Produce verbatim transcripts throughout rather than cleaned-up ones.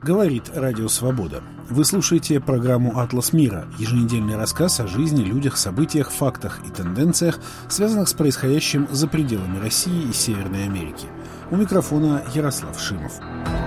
Говорит Радио Свобода. Вы слушаете программу «Атлас мира», еженедельный рассказ о жизни, людях, событиях, фактах и тенденциях, связанных с происходящим за пределами России и Северной Америки. У микрофона Ярослав Шимов.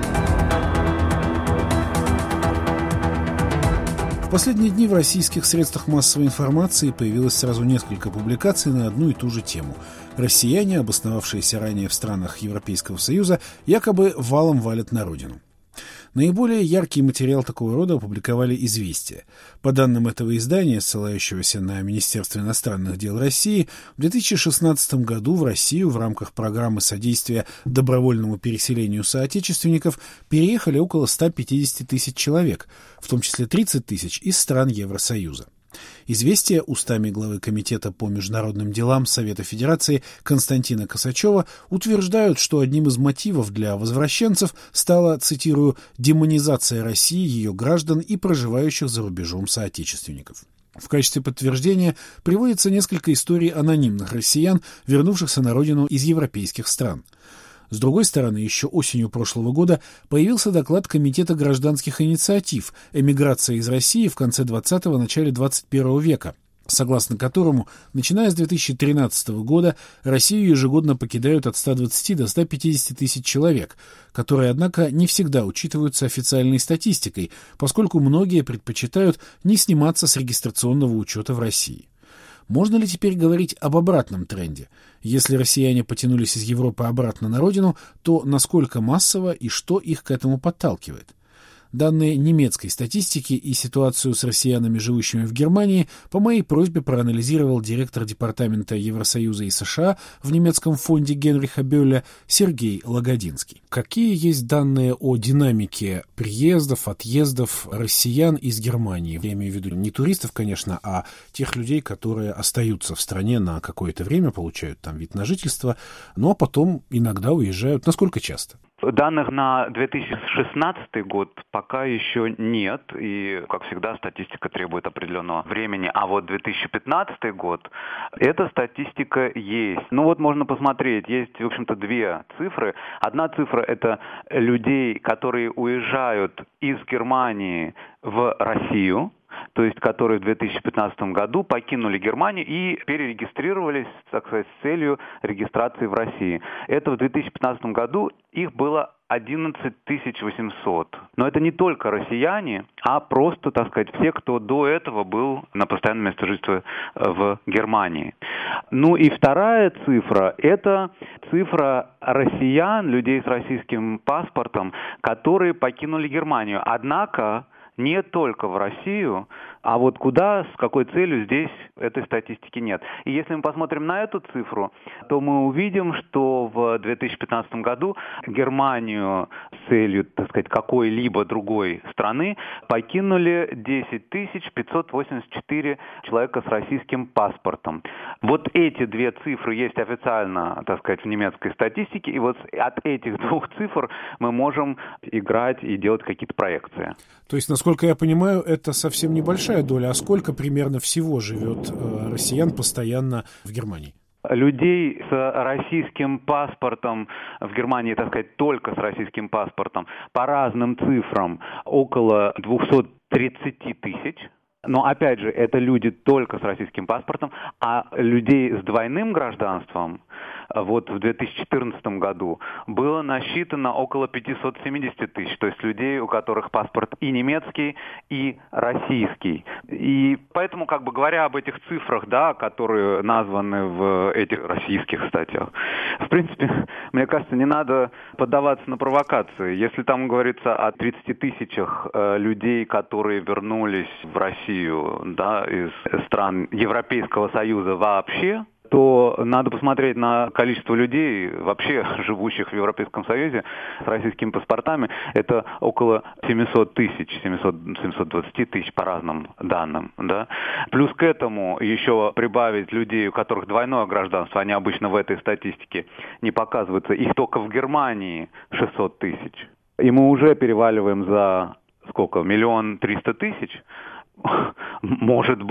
В последние дни в российских средствах массовой информации появилось сразу несколько публикаций на одну и ту же тему. Россияне, обосновавшиеся ранее в странах Европейского Союза, якобы валом валят на родину. Наиболее яркий материал такого рода опубликовали «Известия». По данным этого издания, ссылающегося на Министерство иностранных дел России, в две тысячи шестнадцатом году в Россию в рамках программы содействия добровольному переселению соотечественников переехали около ста пятидесяти тысяч человек, в том числе тридцать тысяч из стран Евросоюза. «Известия» устами главы Комитета по международным делам Совета Федерации Константина Косачева утверждают, что одним из мотивов для возвращенцев стала, цитирую, «демонизация России, ее граждан и проживающих за рубежом соотечественников». В качестве подтверждения приводится несколько историй анонимных россиян, вернувшихся на родину из европейских стран. С другой стороны, еще осенью прошлого года появился доклад Комитета гражданских инициатив «Эмиграция из России в конце двадцатого – начале двадцать первого века», согласно которому, начиная с две тысячи тринадцатого года, Россию ежегодно покидают от ста двадцати до ста пятидесяти тысяч человек, которые, однако, не всегда учитываются официальной статистикой, поскольку многие предпочитают не сниматься с регистрационного учета в России. Можно ли теперь говорить об обратном тренде? Если россияне потянулись из Европы обратно на родину, то насколько массово и что их к этому подталкивает? Данные немецкой статистики и ситуацию с россиянами, живущими в Германии, по моей просьбе проанализировал директор Департамента Евросоюза и США в немецком фонде Генриха Бёля Сергей Лагодинский. Какие есть данные о динамике приездов, отъездов россиян из Германии? Я имею в виду не туристов, конечно, а тех людей, которые остаются в стране на какое-то время, получают там вид на жительство, ну а потом иногда уезжают. Насколько часто? Данных на две тысячи шестнадцатый год пока еще нет, и, как всегда, статистика требует определенного времени. А вот две тысячи пятнадцатый год, эта статистика есть. Ну вот можно посмотреть, есть, в общем-то, две цифры. Одна цифра – это людей, которые уезжают из Германии в Россию, то есть которые в две тысячи пятнадцатом году покинули Германию и перерегистрировались, так сказать, с целью регистрации в России. Это в две тысячи пятнадцатом году их было одиннадцать тысяч восемьсот. Но это не только россияне, а просто, так сказать, все, кто до этого был на постоянном месте жительства в Германии. Ну и вторая цифра – это цифра россиян, людей с российским паспортом, которые покинули Германию. Однако не только в Россию, а вот куда, с какой целью, здесь этой статистики нет. И если мы посмотрим на эту цифру, то мы увидим, что в две тысячи пятнадцатом году Германию с целью, так сказать, какой-либо другой страны покинули десять тысяч пятьсот восемьдесят четыре человека с российским паспортом. Вот эти две цифры есть официально, так сказать, в немецкой статистике, и вот от этих двух цифр мы можем играть и делать какие-то проекции. То есть, насколько я понимаю, это совсем небольшая доля. А сколько примерно всего живет э, россиян постоянно в Германии? Людей с российским паспортом в Германии, так сказать, только с российским паспортом, по разным цифрам, около двухсот тридцати тысяч. Но, опять же, это люди только с российским паспортом, а людей с двойным гражданством вот в две тысячи четырнадцатом году было насчитано около пятьсот семьдесят тысяч, то есть людей, у которых паспорт и немецкий, и российский. И поэтому, как бы говоря об этих цифрах, да, которые названы в этих российских статьях, в принципе, мне кажется, не надо поддаваться на провокации. Если там говорится о тридцати тысячах э, людей, которые вернулись в Россию, да, из стран Европейского Союза вообще, то надо посмотреть на количество людей, вообще живущих в Европейском Союзе с российскими паспортами. Это около семисот тысяч, семьсот, семьсот двадцать тысяч по разным данным. Да? Плюс к этому еще прибавить людей, у которых двойное гражданство, они обычно в этой статистике не показываются, их только в Германии шестьсот тысяч. И мы уже переваливаем за сколько? Миллион триста тысяч? Может быть,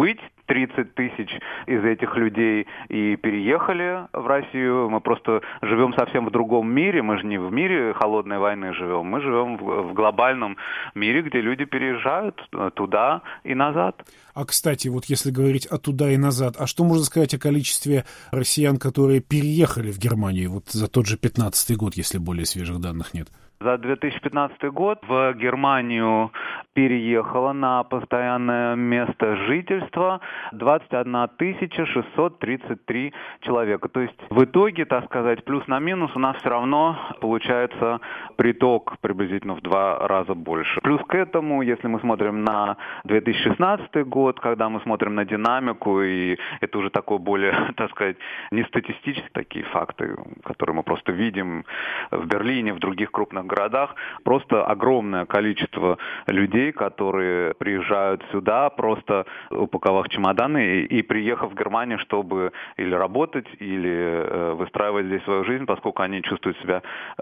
тридцать тысяч из этих людей и переехали в Россию. Мы просто живем совсем в другом мире. Мы же не в мире холодной войны живем. Мы живем в, в глобальном мире, где люди переезжают туда и назад. А, кстати, вот если говорить о туда и назад, а что можно сказать о количестве россиян, которые переехали в Германию вот за тот же пятнадцатый год, если более свежих данных нет? За две тысячи пятнадцатый год в Германию переехало на постоянное место жительства двадцать одна тысяча шестьсот тридцать три человека. То есть в итоге, так сказать, плюс на минус у нас все равно получается приток приблизительно в два раза больше. Плюс к этому, если мы смотрим на две тысячи шестнадцатый год, когда мы смотрим на динамику, и это уже такое более, так сказать, не статистические такие факты, которые мы просто видим в Берлине, в других крупных городах, просто огромное количество людей, которые приезжают сюда, просто упаковав чемоданы и, и приехав в Германию, чтобы или работать, или э, выстраивать здесь свою жизнь, поскольку они чувствуют себя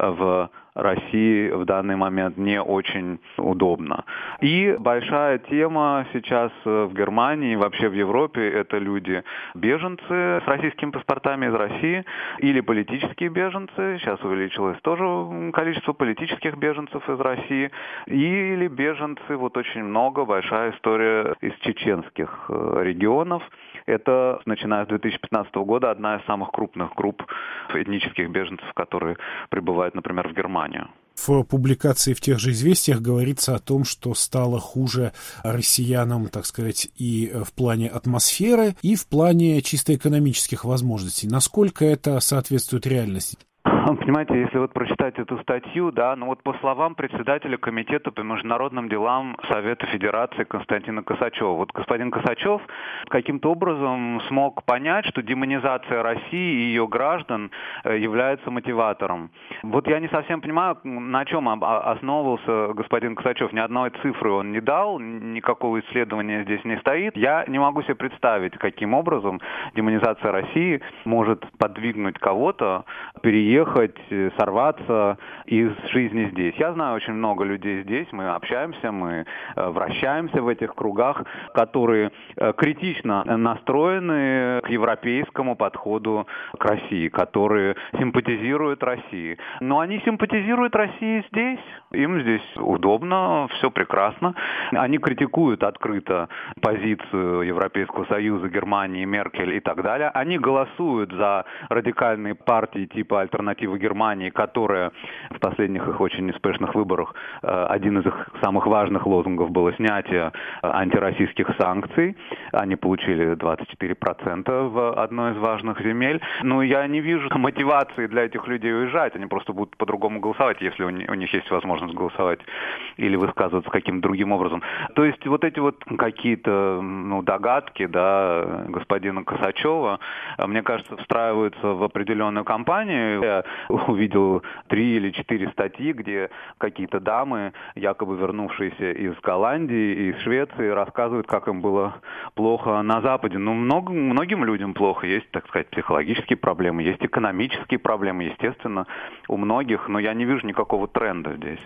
в России в данный момент не очень удобно. И большая тема сейчас в Германии и вообще в Европе — это люди, беженцы с российскими паспортами из России или политические беженцы. Сейчас увеличилось тоже количество политических беженцев из России. Или беженцы, вот очень много, большая история из чеченских регионов. Это, начиная с две тысячи пятнадцатого года, одна из самых крупных групп этнических беженцев, которые прибывают, например, в Германию. В публикации в тех же «Известиях» говорится о том, что стало хуже россиянам, так сказать, и в плане атмосферы, и в плане чисто экономических возможностей. Насколько это соответствует реальности? Понимаете, если вот прочитать эту статью, да, ну вот по словам председателя комитета по международным делам Совета Федерации Константина Косачева, вот господин Косачев каким-то образом смог понять, что демонизация России и ее граждан является мотиватором. Вот я не совсем понимаю, на чем основывался господин Косачев. Ни одной цифры он не дал, никакого исследования здесь не стоит. Я не могу себе представить, каким образом демонизация России может подвигнуть кого-то переехать, сорваться из жизни здесь. Я знаю очень много людей здесь, мы общаемся, мы вращаемся в этих кругах, которые критично настроены к европейскому подходу к России, которые симпатизируют России. Но они симпатизируют России здесь, им здесь удобно, все прекрасно. Они критикуют открыто позицию Европейского Союза, Германии, Меркель и так далее. Они голосуют за радикальные партии типа «Альтернатива Германии», которая в последних их очень неспешных выборах, один из их самых важных лозунгов было снятие антироссийских санкций. Они получили двадцать четыре процента в одной из важных земель. Но я не вижу мотивации для этих людей уезжать. Они просто будут по-другому голосовать, если у них есть возможность голосовать или высказываться каким-то другим образом. То есть вот эти вот какие-то ну, догадки, да, господина Косачева, мне кажется, встраиваются в определенную кампанию. Я увидел три или четыре статьи, где какие-то дамы, якобы вернувшиеся из Голландии и из Швеции, рассказывают, как им было плохо на Западе. Ну, много, многим людям плохо. Есть, так сказать, психологические проблемы, есть экономические проблемы, естественно, у многих, но я не вижу никакого тренда здесь.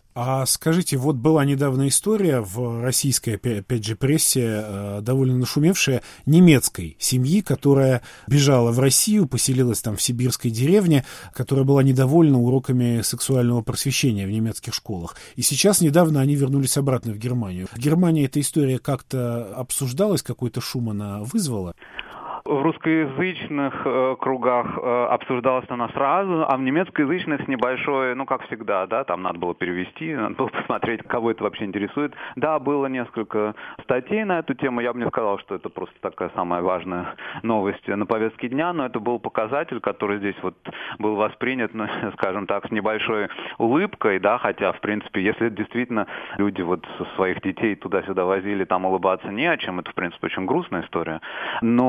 А скажите, вот была недавно история в российской, опять же, прессе, довольно нашумевшая, немецкой семьи, которая бежала в Россию, поселилась там в сибирской деревне, которая была недовольна уроками сексуального просвещения в немецких школах. И сейчас недавно они вернулись обратно в Германию. В Германии эта история как-то обсуждалась, какой-то шум она вызвала? В русскоязычных э, кругах э, обсуждалась она сразу, а в немецкоязычных небольшой, ну, как всегда, да, там надо было перевести, надо было посмотреть, кого это вообще интересует. Да, было несколько статей на эту тему, я бы не сказал, что это просто такая самая важная новость на повестке дня, но это был показатель, который здесь вот был воспринят, ну, скажем так, с небольшой улыбкой, да, хотя, в принципе, если действительно люди вот своих детей туда-сюда возили, там улыбаться не о чем, это, в принципе, очень грустная история, но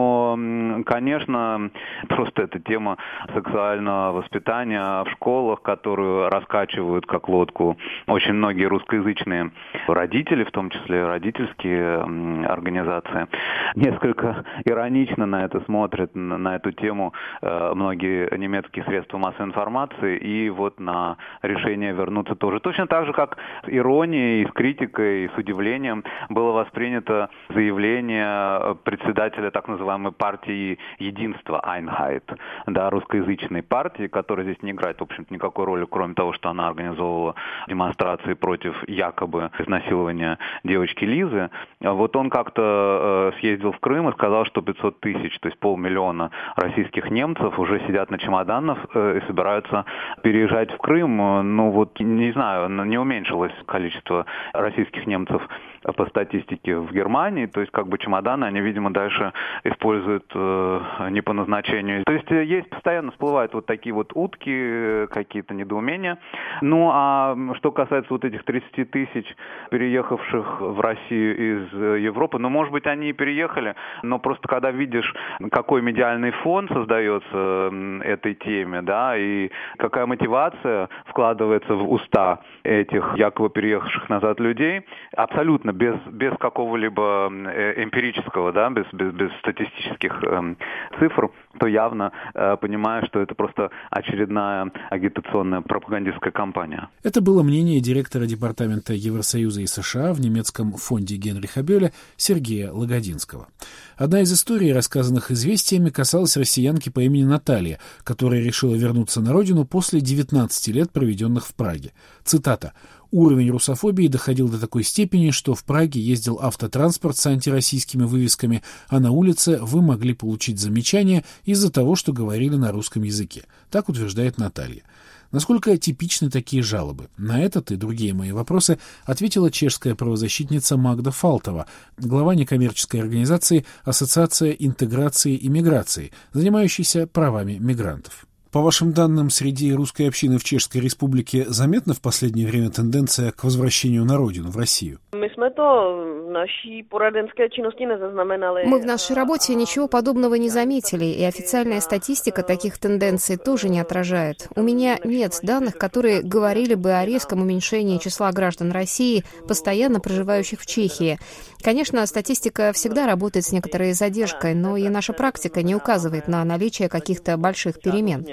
конечно, просто эта тема сексуального воспитания в школах, которую раскачивают как лодку очень многие русскоязычные родители, в том числе родительские организации, несколько иронично на это смотрят, на эту тему многие немецкие средства массовой информации, и вот на решение вернуться тоже. Точно так же, как с иронией, с критикой, с удивлением было воспринято заявление председателя так называемой партии единства Einheit, да, русскоязычной партии, которая здесь не играет, в общем-то, никакой роли, кроме того, что она организовывала демонстрации против якобы изнасилования девочки Лизы. Вот он как-то э, съездил в Крым и сказал, что пятьсот тысяч, то есть полмиллиона российских немцев уже сидят на чемоданах э, и собираются переезжать в Крым. Ну вот, не знаю, не уменьшилось количество российских немцев по статистике в Германии, то есть как бы чемоданы они, видимо, дальше используют э, не по назначению. То есть есть постоянно всплывают вот такие вот утки, какие-то недоумения. Ну а что касается вот этих тридцати тысяч переехавших в Россию из Европы, ну может быть они и переехали, но просто когда видишь, какой медиальный фон создается этой теме, да, и какая мотивация вкладывается в уста этих якобы переехавших назад людей, абсолютно без, без какого-либо эмпирического, да, без, без, без статистических э, цифр, то явно э, понимаю, что это просто очередная агитационная пропагандистская кампания. Это было мнение директора Департамента Евросоюза и США в немецком фонде Генриха Бёля Сергея Лагодинского. Одна из историй, рассказанных «Известиями», касалась россиянки по имени Наталья, которая решила вернуться на родину после девятнадцати лет, проведенных в Праге. Цитата. «Уровень русофобии доходил до такой степени, что в Праге ездил автотранспорт с антироссийскими вывесками, а на улице вы могли получить замечания из-за того, что говорили на русском языке». Так утверждает Наталья. Насколько типичны такие жалобы? На этот и другие мои вопросы ответила чешская правозащитница Магда Фалтова, глава некоммерческой организации «Ассоциация интеграции и миграции», занимающейся правами мигрантов. По вашим данным, среди русской общины в Чешской Республике заметна в последнее время тенденция к возвращению на родину, в Россию? Мы в нашей работе ничего подобного не заметили, и официальная статистика таких тенденций тоже не отражает. У меня нет данных, которые говорили бы о резком уменьшении числа граждан России, постоянно проживающих в Чехии. Конечно, статистика всегда работает с некоторой задержкой, но и наша практика не указывает на наличие каких-то больших перемен.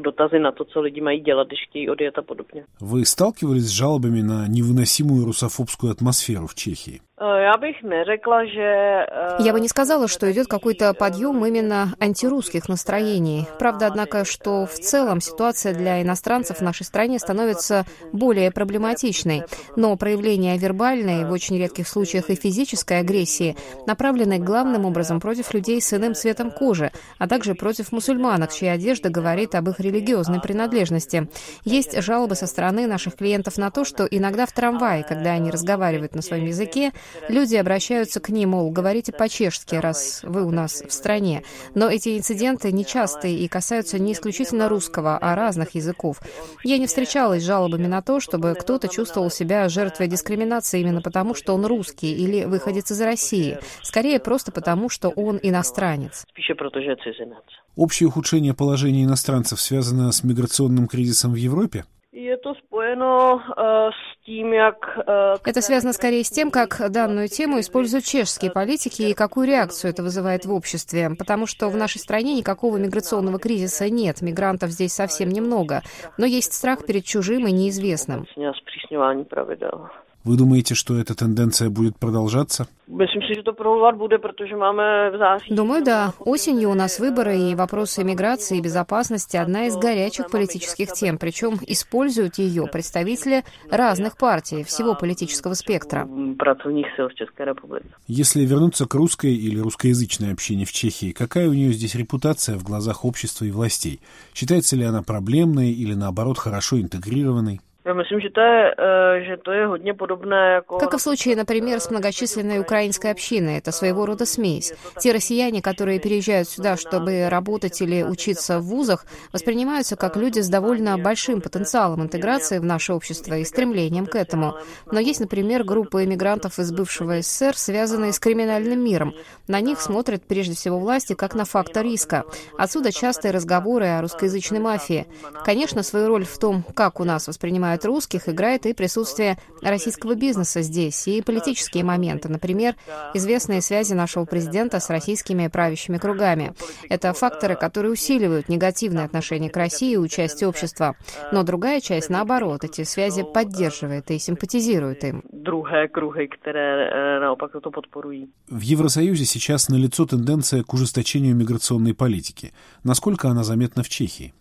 Вы сталкивались с жалобами на невыносимую русофобскую атмосферу в Чехии? Я бы не сказала, что идет какой-то подъем именно антирусских настроений. Правда, однако, что в целом ситуация для иностранцев в нашей стране становится более проблематичной. Но проявления вербальной, в очень редких случаях и физической агрессии, направлены главным образом против людей с иным цветом кожи, а также против мусульманок, чья одежда говорит об их религиозной принадлежности. Есть жалобы со стороны наших клиентов на то, что иногда в трамвае, когда они разговаривают на своем языке, люди обращаются к ним, мол, говорите по-чешски, раз вы у нас в стране. Но эти инциденты нечастые и касаются не исключительно русского, а разных языков. Я не встречалась с жалобами на то, чтобы кто-то чувствовал себя жертвой дискриминации именно потому, что он русский или выходец из России. Скорее, просто потому, что он иностранец. Общее ухудшение положения иностранцев связано с миграционным кризисом в Европе? Это связано скорее с тем, как данную тему используют чешские политики и какую реакцию это вызывает в обществе. Потому что в нашей стране никакого миграционного кризиса нет, мигрантов здесь совсем немного. Но есть страх перед чужим и неизвестным. Вы думаете, что эта тенденция будет продолжаться? Думаю, да. Осенью у нас выборы, и вопросы миграции и безопасности – одна из горячих политических тем. Причем используют ее представители разных партий, всего политического спектра. Если вернуться к русской или русскоязычной общине в Чехии, какая у нее здесь репутация в глазах общества и властей? Считается ли она проблемной или, наоборот, хорошо интегрированной? Как и в случае, например, с многочисленной украинской общиной. Это своего рода смесь. Те россияне, которые переезжают сюда, чтобы работать или учиться в вузах, воспринимаются как люди с довольно большим потенциалом интеграции в наше общество и стремлением к этому. Но есть, например, группы иммигрантов из бывшего СССР, связанные с криминальным миром. На них смотрят прежде всего власти как на фактор риска. Отсюда частые разговоры о русскоязычной мафии. Конечно, свою роль в том, как у нас воспринимают русских, играет и присутствие российского бизнеса здесь, и политические моменты, например, известные связи нашего президента с российскими правящими кругами. Это факторы, которые усиливают негативное отношение к России и участие общества. Но другая часть, наоборот, эти связи поддерживает и симпатизирует им. В Евросоюзе сейчас налицо тенденция к ужесточению миграционной политики. Насколько она заметна в Чехии?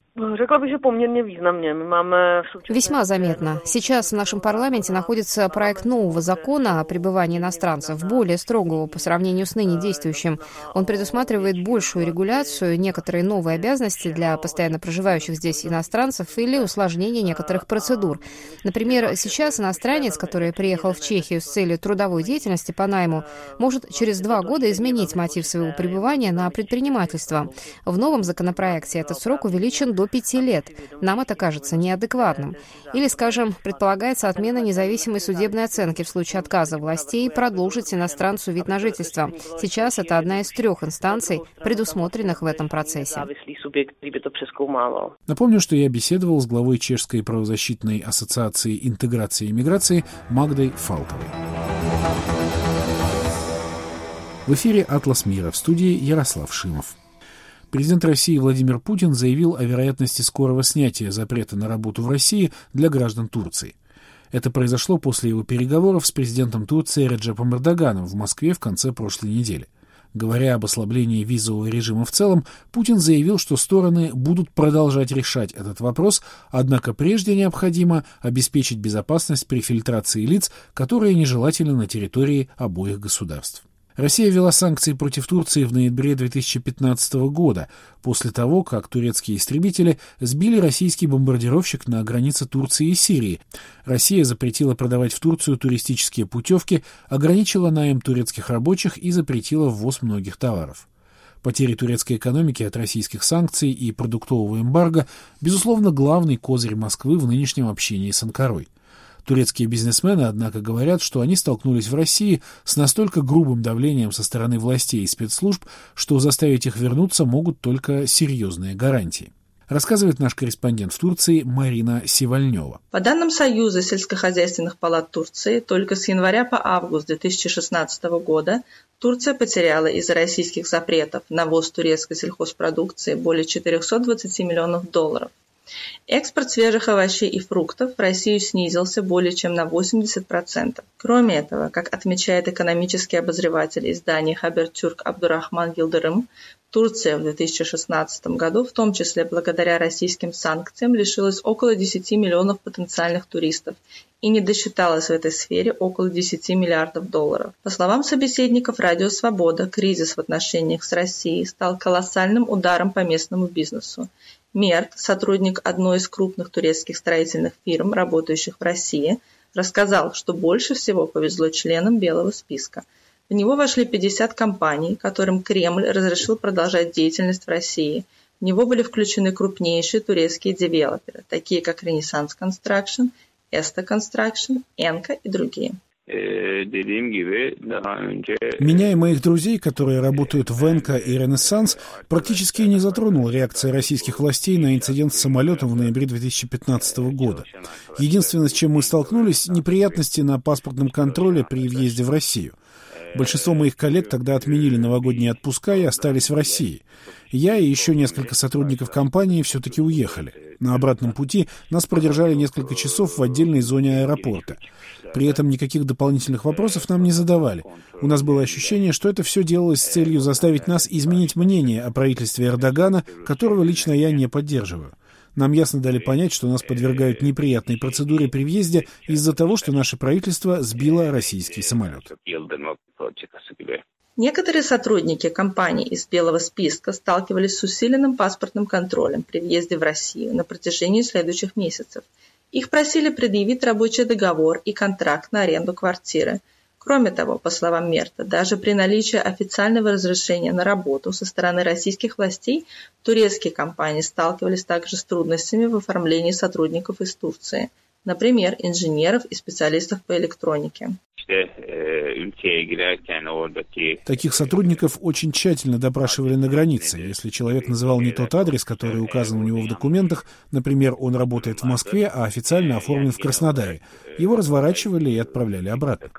Весьма заметно. Сейчас в нашем парламенте находится проект нового закона о пребывании иностранцев, более строгого по сравнению с ныне действующим. Он предусматривает большую регуляцию, некоторые новые обязанности для постоянно проживающих здесь иностранцев или усложнение некоторых процедур. Например, сейчас иностранец, который приехал в Чехию с целью трудовой деятельности по найму, может через два года изменить мотив своего пребывания на предпринимательство. В новом законопроекте этот срок увеличен до пяти лет. Нам это кажется неадекватным. Или, скажем, предполагается отмена независимой судебной оценки в случае отказа властей продолжить иностранцу вид на жительство. Сейчас это одна из трех инстанций, предусмотренных в этом процессе. Напомню, что я беседовал с главой Чешской правозащитной ассоциации интеграции и миграции Магдой Фалтовой. В эфире «Атлас мира», в студии Ярослав Шимов. Президент России Владимир Путин заявил о вероятности скорого снятия запрета на работу в России для граждан Турции. Это произошло после его переговоров с президентом Турции Реджепом Эрдоганом в Москве в конце прошлой недели. Говоря об ослаблении визового режима в целом, Путин заявил, что стороны будут продолжать решать этот вопрос, однако прежде необходимо обеспечить безопасность при фильтрации лиц, которые нежелательны на территории обоих государств. Россия ввела санкции против Турции в ноябре две тысячи пятнадцатого года, после того, как турецкие истребители сбили российский бомбардировщик на границе Турции и Сирии. Россия запретила продавать в Турцию туристические путевки, ограничила найм турецких рабочих и запретила ввоз многих товаров. Потери турецкой экономики от российских санкций и продуктового эмбарго, безусловно, главный козырь Москвы в нынешнем общении с Анкарой. Турецкие бизнесмены, однако, говорят, что они столкнулись в России с настолько грубым давлением со стороны властей и спецслужб, что заставить их вернуться могут только серьезные гарантии. Рассказывает наш корреспондент в Турции Марина Сивальнева. По данным Союза сельскохозяйственных палат Турции, только с января по август две тысячи шестнадцатого года Турция потеряла из-за российских запретов на ввоз турецкой сельхозпродукции более четыреста двадцать миллионов долларов. Экспорт свежих овощей и фруктов в Россию снизился более чем на восемьдесят процентов. Кроме этого, как отмечает экономический обозреватель издания Хабертюрк Абдурахман Йылдырым, Турция в две тысячи шестнадцатом году, в том числе благодаря российским санкциям, лишилась около десяти миллионов потенциальных туристов и не досчиталась в этой сфере около десяти миллиардов долларов. По словам собеседников Радио Свобода, кризис в отношениях с Россией стал колоссальным ударом по местному бизнесу. Мерт, сотрудник одной из крупных турецких строительных фирм, работающих в России, рассказал, что больше всего повезло членам белого списка. В него вошли пятьдесят компаний, которым Кремль разрешил продолжать деятельность в России. В него были включены крупнейшие турецкие девелоперы, такие как Renaissance Construction, Esta Construction, Enka и другие. Меня и моих друзей, которые работают в Энка и Ренессанс, практически не затронула реакция российских властей на инцидент с самолетом в ноябре две тысячи пятнадцатого года. Единственное, с чем мы столкнулись, неприятности на паспортном контроле при въезде в Россию. Большинство моих коллег тогда отменили новогодние отпуска и остались в России. Я и еще несколько сотрудников компании все-таки уехали. На обратном пути нас продержали несколько часов в отдельной зоне аэропорта. При этом никаких дополнительных вопросов нам не задавали. У нас было ощущение, что это все делалось с целью заставить нас изменить мнение о правительстве Эрдогана, которого лично я не поддерживаю. Нам ясно дали понять, что нас подвергают неприятной процедуре при въезде из-за того, что наше правительство сбило российский самолет. Некоторые сотрудники компаний из белого списка сталкивались с усиленным паспортным контролем при въезде в Россию на протяжении следующих месяцев. Их просили предъявить рабочий договор и контракт на аренду квартиры. Кроме того, по словам Мерта, даже при наличии официального разрешения на работу со стороны российских властей, турецкие компании сталкивались также с трудностями в оформлении сотрудников из Турции, например, инженеров и специалистов по электронике. Таких сотрудников очень тщательно допрашивали на границе. Если человек называл не тот адрес, который указан у него в документах, например, он работает в Москве, а официально оформлен в Краснодаре, его разворачивали и отправляли обратно.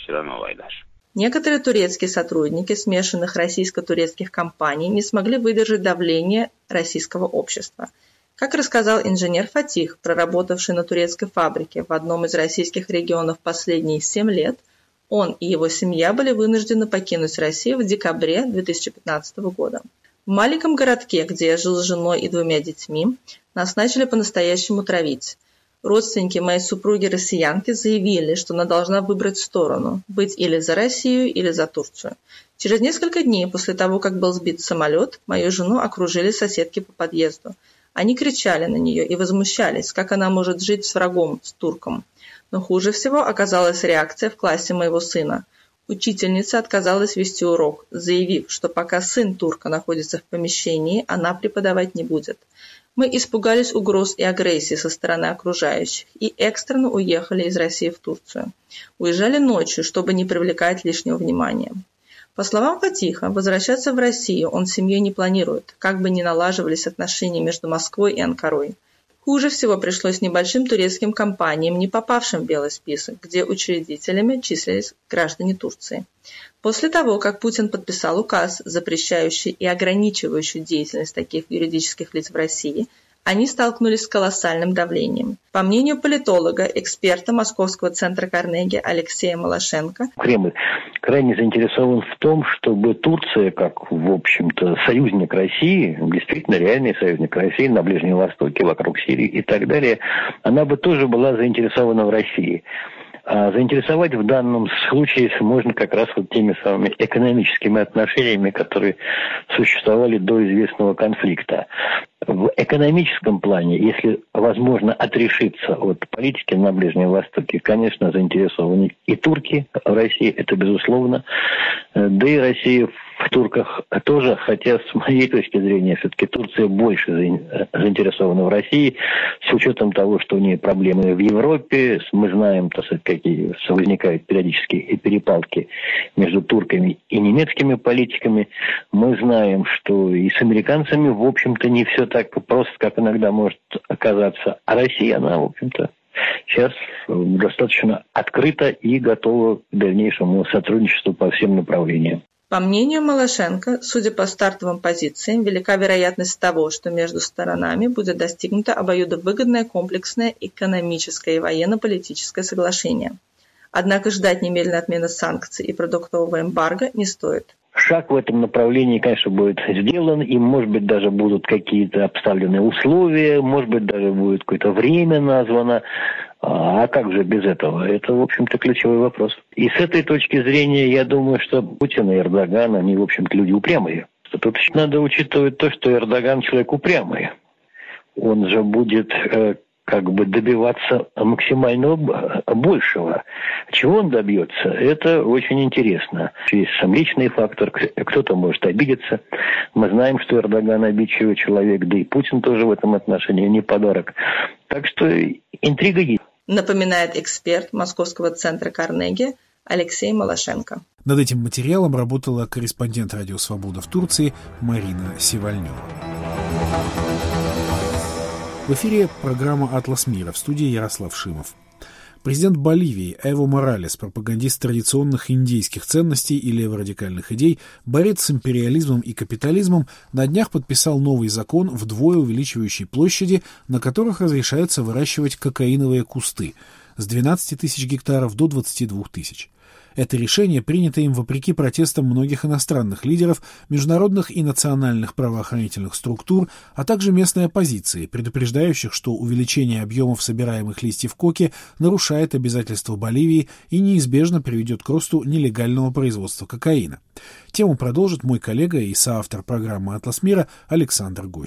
Некоторые турецкие сотрудники смешанных российско-турецких компаний не смогли выдержать давление российского общества. Как рассказал инженер Фатих, проработавший на турецкой фабрике в одном из российских регионов последние семь лет, он и его семья были вынуждены покинуть Россию в декабре две тысячи пятнадцатого года. В маленьком городке, где я жил с женой и двумя детьми, нас начали по-настоящему травить. Родственники моей супруги-россиянки заявили, что она должна выбрать сторону – быть или за Россию, или за Турцию. Через несколько дней после того, как был сбит самолет, мою жену окружили соседки по подъезду. Они кричали на нее и возмущались, как она может жить с врагом, с турком. Но хуже всего оказалась реакция в классе моего сына. Учительница отказалась вести урок, заявив, что пока сын турка находится в помещении, она преподавать не будет. Мы испугались угроз и агрессии со стороны окружающих и экстренно уехали из России в Турцию. Уезжали ночью, чтобы не привлекать лишнего внимания. По словам Фатиха, возвращаться в Россию он с семьей не планирует, как бы ни налаживались отношения между Москвой и Анкарой. Хуже всего пришлось небольшим турецким компаниям, не попавшим в белый список, где учредителями числились граждане Турции. После того, как Путин подписал указ, запрещающий и ограничивающий деятельность таких юридических лиц в России, они столкнулись с колоссальным давлением. По мнению политолога, эксперта Московского центра Карнеги Алексея Малашенко, Кремль крайне заинтересован в том, чтобы Турция, как, в общем-то, союзник России, действительно реальный союзник России на Ближнем Востоке, вокруг Сирии и так далее, она бы тоже была заинтересована в России. А заинтересовать в данном случае можно как раз вот теми самыми экономическими отношениями, которые существовали до известного конфликта. В экономическом плане, если возможно отрешиться от политики на Ближнем Востоке, конечно, заинтересованы и турки в России, это безусловно, да и Россия в турках тоже, хотя с моей точки зрения все-таки Турция больше заинтересована в России, с учетом того, что у нее проблемы в Европе, мы знаем, так сказать, какие возникают периодически перепалки между турками и немецкими политиками, мы знаем, что и с американцами, в общем-то, не все так просто, как иногда может оказаться, а Россия, она, в общем-то, сейчас достаточно открыта и готова к дальнейшему сотрудничеству по всем направлениям. По мнению Малашенко, судя по стартовым позициям, велика вероятность того, что между сторонами будет достигнуто обоюдовыгодное комплексное экономическое и военно-политическое соглашение. Однако ждать немедленной отмены санкций и продуктового эмбарго не стоит. Шаг в этом направлении, конечно, будет сделан, и, может быть, даже будут какие-то обставленные условия, может быть, даже будет какое-то время названо. А как же без этого? Это, в общем-то, ключевой вопрос. И с этой точки зрения, я думаю, что Путин и Эрдоган, они, в общем-то, люди упрямые. Тут надо учитывать то, что Эрдоган человек упрямый. Он же будет э, как бы добиваться максимально большего. Чего он добьется, это очень интересно. Есть сам личный фактор, кто-то может обидеться. Мы знаем, что Эрдоган обидчивый человек, да и Путин тоже в этом отношении не подарок. Так что интрига есть. Напоминает эксперт Московского центра Карнеги Алексей Малашенко. Над этим материалом работала корреспондент «Радио Свобода» в Турции Марина Севальнева. В эфире программа «Атлас мира», в студии Ярослав Шимов. Президент Боливии Эво Моралес, пропагандист традиционных индейских ценностей и леворадикальных идей, борец с империализмом и капитализмом, на днях подписал новый закон, вдвое увеличивающий площади, на которых разрешается выращивать кокаиновые кусты, с двенадцати тысяч гектаров до двадцати двух тысяч. Это решение принято им вопреки протестам многих иностранных лидеров, международных и национальных правоохранительных структур, а также местной оппозиции, предупреждающих, что увеличение объемов собираемых листьев коки нарушает обязательства Боливии и неизбежно приведет к росту нелегального производства кокаина. Тему продолжит мой коллега и соавтор программы «Атлас мира» Александр Гостев.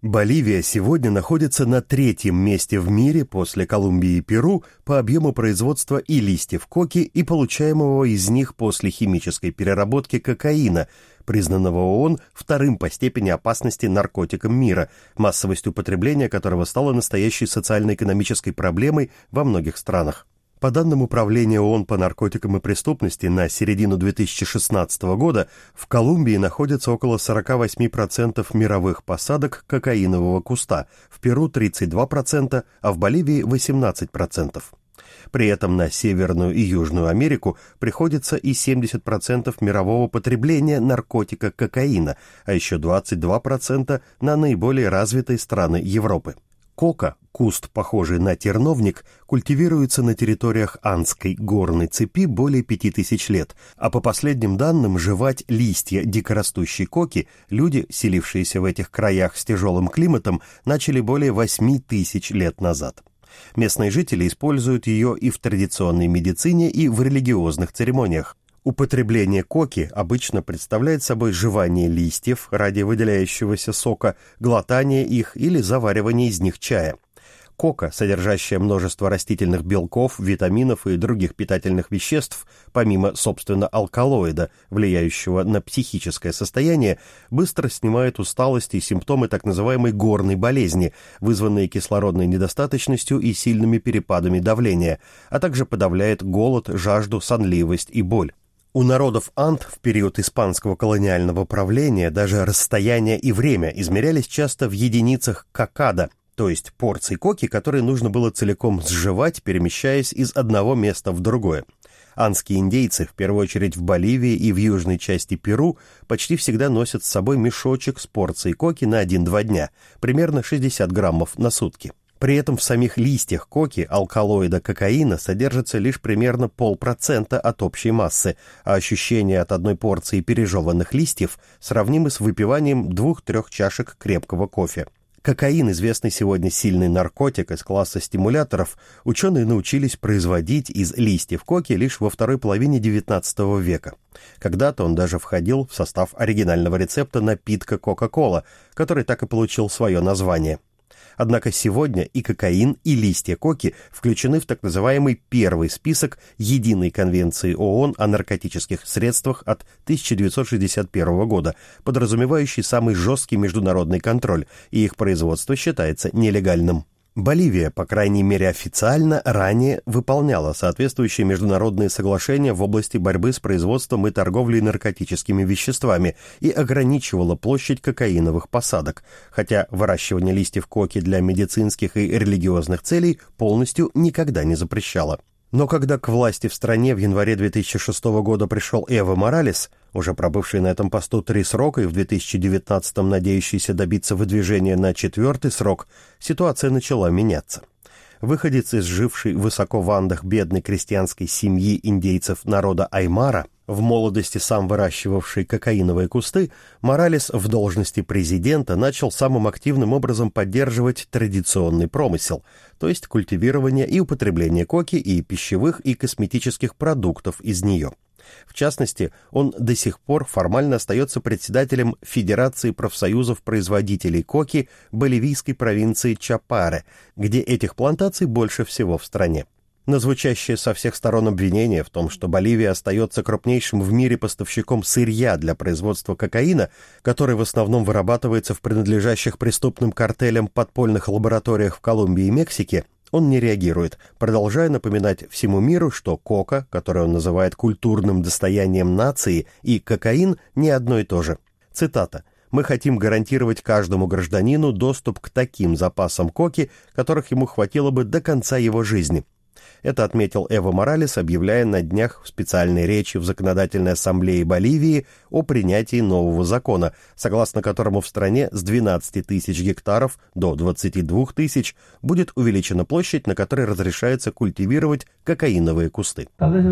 Боливия сегодня находится на третьем месте в мире после Колумбии и Перу по объему производства и листьев коки, и получаемого из них после химической переработки кокаина, признанного ООН вторым по степени опасности наркотиком мира, массовость употребления которого стала настоящей социально-экономической проблемой во многих странах. По данным Управления ООН по наркотикам и преступности, на середину две тысячи шестнадцатого года в Колумбии находится около сорок восемь процентов мировых посадок кокаинового куста, в Перу тридцать два процента, а в Боливии восемнадцать процентов. При этом на Северную и Южную Америку приходится и семьдесят процентов мирового потребления наркотика кокаина, а еще двадцать два процента на наиболее развитые страны Европы. Кока, куст, похожий на терновник, культивируется на территориях Андской горной цепи более пяти тысяч лет, а по последним данным жевать листья дикорастущей коки люди, селившиеся в этих краях с тяжелым климатом, начали более восьми тысяч лет назад. Местные жители используют ее и в традиционной медицине, и в религиозных церемониях. Употребление коки обычно представляет собой жевание листьев ради выделяющегося сока, глотание их или заваривание из них чая. Кока, содержащая множество растительных белков, витаминов и других питательных веществ, помимо, собственно, алкалоида, влияющего на психическое состояние, быстро снимает усталость и симптомы так называемой горной болезни, вызванные кислородной недостаточностью и сильными перепадами давления, а также подавляет голод, жажду, сонливость и боль. У народов Анд в период испанского колониального правления даже расстояние и время измерялись часто в единицах кокада, то есть порций коки, которые нужно было целиком сживать, перемещаясь из одного места в другое. Андские индейцы, в первую очередь в Боливии и в южной части Перу, почти всегда носят с собой мешочек с порцией коки на один-два дня, примерно шестьдесят граммов на сутки. При этом в самих листьях коки алкалоида кокаина содержится лишь примерно полпроцента от общей массы, а ощущения от одной порции пережеванных листьев сравнимы с выпиванием двух-трех чашек крепкого кофе. Кокаин, известный сегодня сильный наркотик из класса стимуляторов, ученые научились производить из листьев коки лишь во второй половине девятнадцатого века. Когда-то он даже входил в состав оригинального рецепта напитка Кока-Кола, который так и получил свое название. Однако сегодня и кокаин, и листья коки включены в так называемый первый список Единой конвенции ООН о наркотических средствах от тысяча девятьсот шестьдесят первого года, подразумевающий самый жесткий международный контроль, и их производство считается нелегальным. Боливия, по крайней мере официально, ранее выполняла соответствующие международные соглашения в области борьбы с производством и торговлей наркотическими веществами и ограничивала площадь кокаиновых посадок, хотя выращивание листьев коки для медицинских и религиозных целей полностью никогда не запрещала. Но когда к власти в стране в январе две тысячи шестого года пришел Эво Моралес, уже пробывший на этом посту три срока и в две тысячи девятнадцатом надеющийся добиться выдвижения на четвертый срок, ситуация начала меняться. Выходец из жившей высоко в Андах бедной крестьянской семьи индейцев народа Аймара, в молодости сам выращивавший кокаиновые кусты, Моралес в должности президента начал самым активным образом поддерживать традиционный промысел, то есть культивирование и употребление коки и пищевых и косметических продуктов из нее. В частности, он до сих пор формально остается председателем Федерации профсоюзов производителей коки боливийской провинции Чапаре, где этих плантаций больше всего в стране. На звучащее со всех сторон обвинение в том, что Боливия остается крупнейшим в мире поставщиком сырья для производства кокаина, который в основном вырабатывается в принадлежащих преступным картелям подпольных лабораториях в Колумбии и Мексике, он не реагирует, продолжая напоминать всему миру, что кока, которую он называет культурным достоянием нации, и кокаин не одно и то же. Цитата. «Мы хотим гарантировать каждому гражданину доступ к таким запасам коки, которых ему хватило бы до конца его жизни». Это отметил Эво Моралес, объявляя на днях в специальной речи в Законодательной ассамблее Боливии о принятии нового закона, согласно которому в стране с двенадцати тысяч гектаров до двадцати двух тысяч будет увеличена площадь, на которой разрешается культивировать кокаиновые кусты.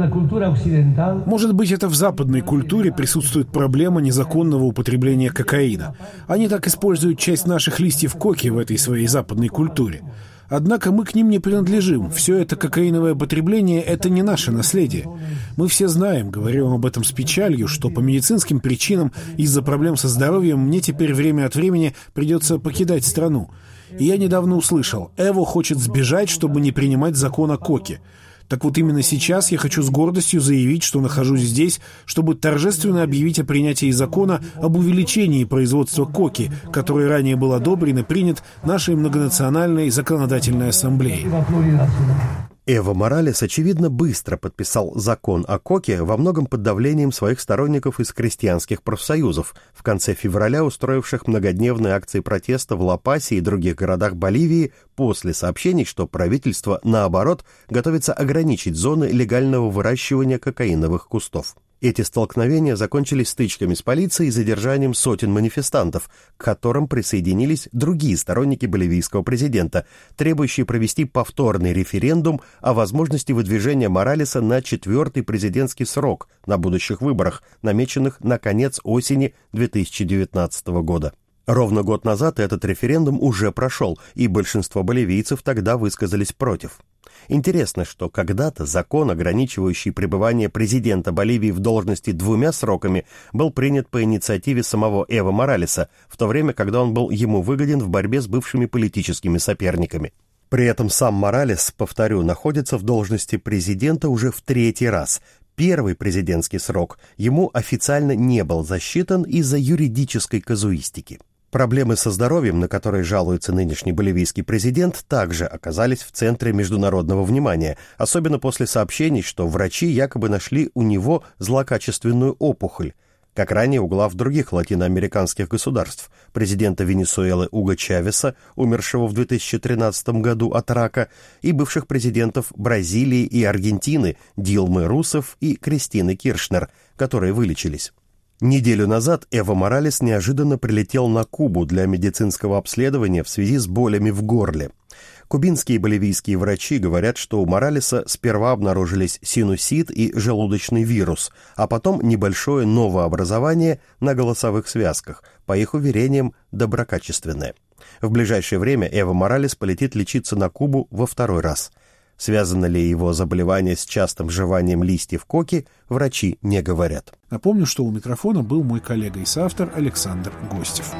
Может быть, это в западной культуре присутствует проблема незаконного употребления кокаина. Они так используют часть наших листьев коки в этой своей западной культуре. Однако мы к ним не принадлежим. Все это кокаиновое потребление – это не наше наследие. Мы все знаем, говорю вам об этом с печалью, что по медицинским причинам из-за проблем со здоровьем мне теперь время от времени придется покидать страну. И я недавно услышал, Эво хочет сбежать, чтобы не принимать закон о коке. Так вот именно сейчас я хочу с гордостью заявить, что нахожусь здесь, чтобы торжественно объявить о принятии закона об увеличении производства коки, который ранее был одобрен и принят нашей многонациональной законодательной ассамблеей. Эво Моралес, очевидно, быстро подписал закон о коке, во многом под давлением своих сторонников из крестьянских профсоюзов, в конце февраля устроивших многодневные акции протеста в Ла-Пасе и других городах Боливии после сообщений, что правительство, наоборот, готовится ограничить зоны легального выращивания кокаиновых кустов. Эти столкновения закончились стычками с полицией и задержанием сотен манифестантов, к которым присоединились другие сторонники боливийского президента, требующие провести повторный референдум о возможности выдвижения Моралеса на четвертый президентский срок на будущих выборах, намеченных на конец осени две тысячи девятнадцатого года. Ровно год назад этот референдум уже прошел, и большинство боливийцев тогда высказались против. Интересно, что когда-то закон, ограничивающий пребывание президента Боливии в должности двумя сроками, был принят по инициативе самого Эво Моралеса, в то время, когда он был ему выгоден в борьбе с бывшими политическими соперниками. При этом сам Моралес, повторю, находится в должности президента уже в третий раз. Первый президентский срок ему официально не был засчитан из-за юридической казуистики. Проблемы со здоровьем, на которые жалуется нынешний боливийский президент, также оказались в центре международного внимания, особенно после сообщений, что врачи якобы нашли у него злокачественную опухоль, как ранее у глав других латиноамериканских государств, президента Венесуэлы Уго Чавеса, умершего в две тысячи тринадцатом году от рака, и бывших президентов Бразилии и Аргентины Дилмы Русефф и Кристины Киршнер, которые вылечились. Неделю назад Эво Моралес неожиданно прилетел на Кубу для медицинского обследования в связи с болями в горле. Кубинские и боливийские врачи говорят, что у Моралеса сперва обнаружились синусит и желудочный вирус, а потом небольшое новообразование на голосовых связках, по их уверениям, доброкачественное. В ближайшее время Эво Моралес полетит лечиться на Кубу во второй раз. Связано ли его заболевание с частым жеванием листьев коки, врачи не говорят. Напомню, что у микрофона был мой коллега и соавтор Александр Гостев.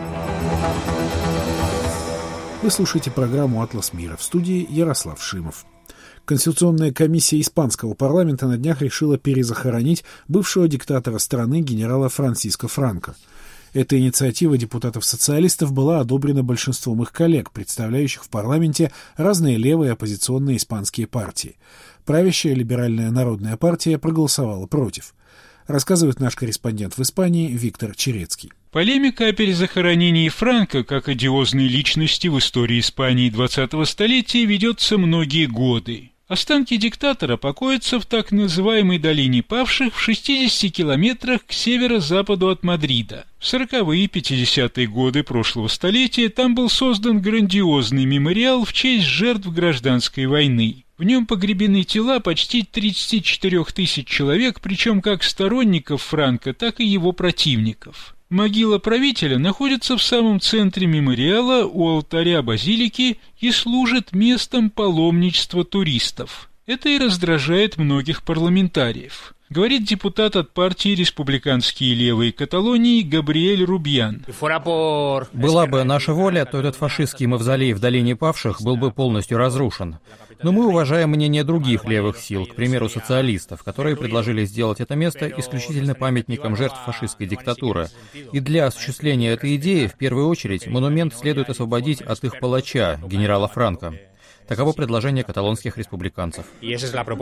Вы слушаете программу «Атлас мира», в студии Ярослав Шимов. Конституционная комиссия испанского парламента на днях решила перезахоронить бывшего диктатора страны генерала Франсиско Франко. Эта инициатива депутатов-социалистов была одобрена большинством их коллег, представляющих в парламенте разные левые оппозиционные испанские партии. Правящая либеральная народная партия проголосовала против. Рассказывает наш корреспондент в Испании Виктор Черецкий. Полемика о перезахоронении Франко как одиозной личности в истории Испании двадцатого столетия ведется многие годы. Останки диктатора покоятся в так называемой долине павших в шестидесяти километрах к северо-западу от Мадрида. В сороковые и пятидесятые годы прошлого столетия там был создан грандиозный мемориал в честь жертв гражданской войны. В нем погребены тела почти тридцати четырёх тысяч человек, причем как сторонников Франко, так и его противников. Могила правителя находится в самом центре мемориала у алтаря базилики и служит местом паломничества туристов. Это и раздражает многих парламентариев, говорит депутат от партии «Республиканские левые Каталонии» Габриэль Рубьян. Была бы наша воля, то этот фашистский мавзолей в долине павших был бы полностью разрушен. Но мы уважаем мнение других левых сил, к примеру, социалистов, которые предложили сделать это место исключительно памятником жертв фашистской диктатуры. И для осуществления этой идеи, в первую очередь, монумент следует освободить от их палача, генерала Франко. Таково предложение каталонских республиканцев. Но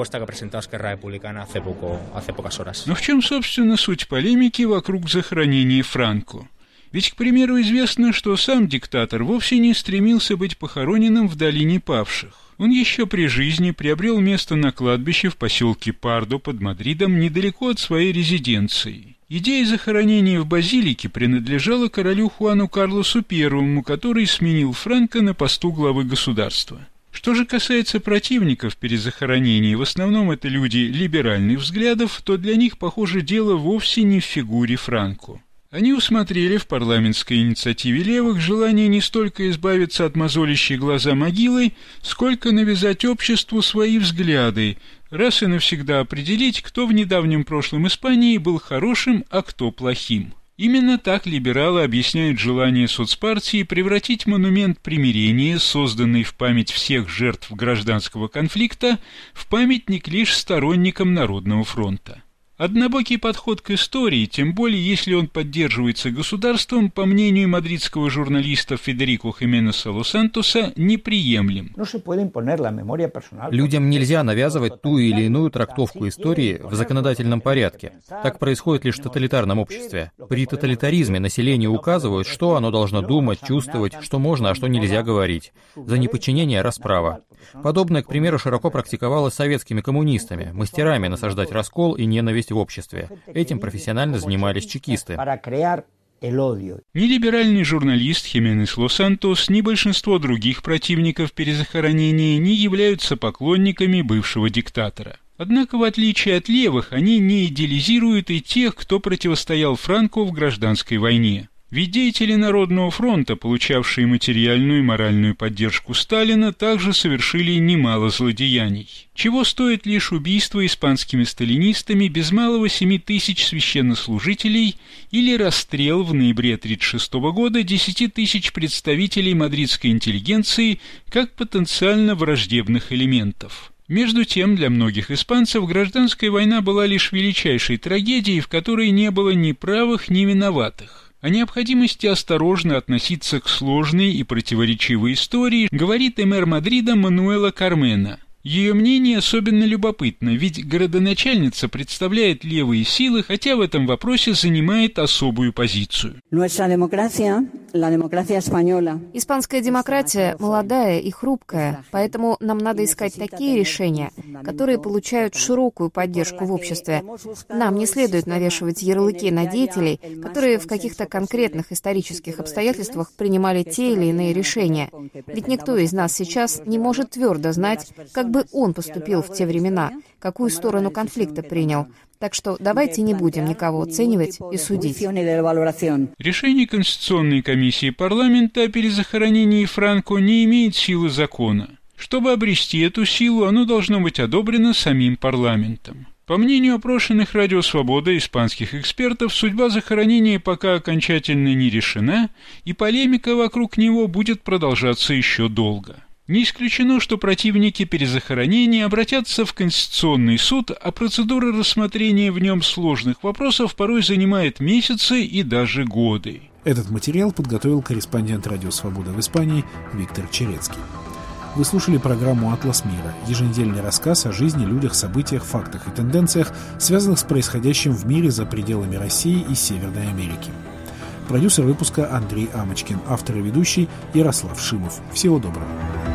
в чем, собственно, суть полемики вокруг захоронения Франко? Ведь, к примеру, известно, что сам диктатор вовсе не стремился быть похороненным в долине павших. Он еще при жизни приобрел место на кладбище в поселке Пардо под Мадридом недалеко от своей резиденции. Идея захоронения в базилике принадлежала королю Хуану Карлосу Первому, который сменил Франко на посту главы государства. Что же касается противников перезахоронения, в основном это люди либеральных взглядов, то для них, похоже, дело вовсе не в фигуре Франко. Они усмотрели в парламентской инициативе левых желание не столько избавиться от мозолящей глаза могилы, сколько навязать обществу свои взгляды, раз и навсегда определить, кто в недавнем прошлом Испании был хорошим, а кто плохим. Именно так либералы объясняют желание соцпартии превратить монумент примирения, созданный в память всех жертв гражданского конфликта, в памятник лишь сторонникам Народного фронта. Однобокий подход к истории, тем более если он поддерживается государством, по мнению мадридского журналиста Федерико Хименеса Лос-Сантоса, неприемлем. Людям нельзя навязывать ту или иную трактовку истории в законодательном порядке. Так происходит лишь в тоталитарном обществе. При тоталитаризме население указывает, что оно должно думать, чувствовать, что можно, а что нельзя говорить. За неподчинение – расправа. Подобное, к примеру, широко практиковалось советскими коммунистами, мастерами насаждать раскол и ненависть в обществе. Этим профессионально занимались чекисты. Ни либеральный журналист Хименес Лос-Сантос, ни большинство других противников перезахоронения не являются поклонниками бывшего диктатора. Однако, в отличие от левых, они не идеализируют и тех, кто противостоял Франко в гражданской войне. Ведь деятели Народного фронта, получавшие материальную и моральную поддержку Сталина, также совершили немало злодеяний. Чего стоит лишь убийство испанскими сталинистами без малого семи тысяч священнослужителей или расстрел в ноябре тысяча девятьсот тридцать шестого года десяти тысяч представителей мадридской интеллигенции как потенциально враждебных элементов. Между тем, для многих испанцев гражданская война была лишь величайшей трагедией, в которой не было ни правых, ни виноватых. О необходимости осторожно относиться к сложной и противоречивой истории говорит и мэр Мадрида Мануэла Кармена. Ее мнение особенно любопытно, ведь городоначальница представляет левые силы, хотя в этом вопросе занимает особую позицию. Испанская демократия молодая и хрупкая, поэтому нам надо искать такие решения, которые получают широкую поддержку в обществе. Нам не следует навешивать ярлыки на деятелей, которые в каких-то конкретных исторических обстоятельствах принимали те или иные решения. Ведь никто из нас сейчас не может твердо знать, как бы он поступил в те времена, какую сторону конфликта принял. Так что давайте не будем никого оценивать и судить. Решение Конституционной комиссии парламента о перезахоронении Франко не имеет силы закона. Чтобы обрести эту силу, оно должно быть одобрено самим парламентом. По мнению опрошенных «Радио Свобода» испанских экспертов, судьба захоронения пока окончательно не решена, и полемика вокруг него будет продолжаться еще долго. Не исключено, что противники перезахоронения обратятся в Конституционный суд, а процедура рассмотрения в нем сложных вопросов порой занимает месяцы и даже годы. Этот материал подготовил корреспондент «Радио Свобода» в Испании Виктор Черецкий. Вы слушали программу «Атлас мира», еженедельный рассказ о жизни, людях, событиях, фактах и тенденциях, связанных с происходящим в мире за пределами России и Северной Америки. Продюсер выпуска Андрей Амочкин, автор и ведущий Ярослав Шимов. Всего доброго.